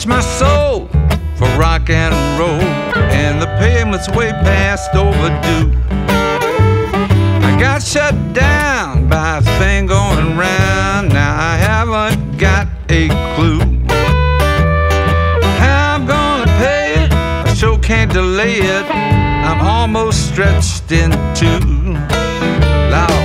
mortgaged my soul for rock and roll, and the payment's way past overdue. I got shut down by a thing going round. Now I haven't got a clue how I'm gonna pay it. I sure can't delay it. I'm almost stretched in two. Lord.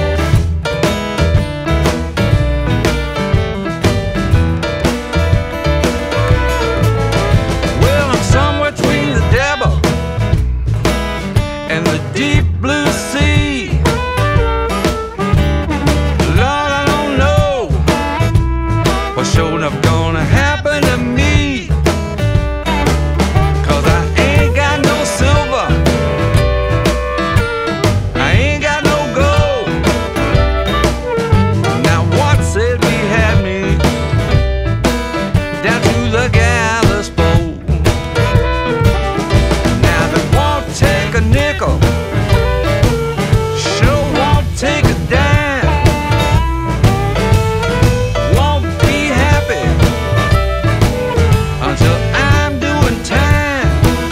Well, I'm somewhere between the devil and the deep blue sea. Lord, I don't know what's sure enough gonna happen to me, 'cause I ain't got no silver, I ain't got no gold. Now what said we had me down to the gallows pole? Now they won't take a nickel, sure won't take a dime, won't be happy until I'm doing time.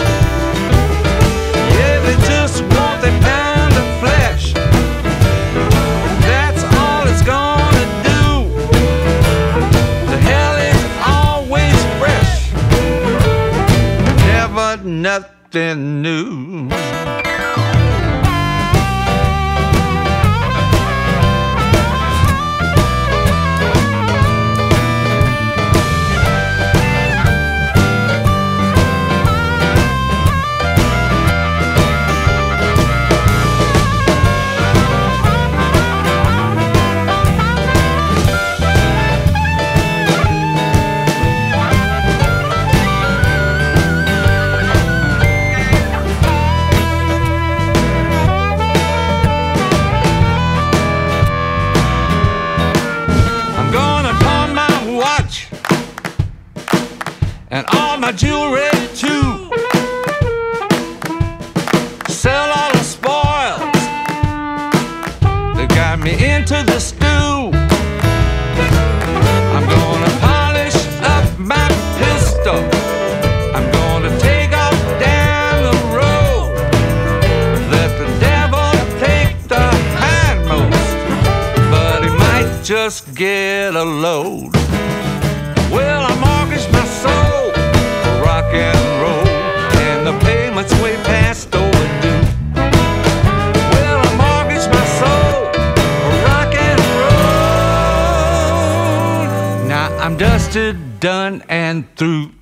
Yeah, they just want their pound of flesh. That's all it's gonna do. The hell is always fresh, never nothing new. I'm gonna pawn my watch and all my jewelry too. Sell all the spoils that got me into the stew. I'm gonna polish up my pistol. I'm gonna take off down the road. Let the devil take the hindmost, but he might just get a load. Well, I mortgaged my soul for rock and roll, and the payment's way past overdue. Well, I mortgaged my soul for rock and roll. Now I'm dusted, done, and through.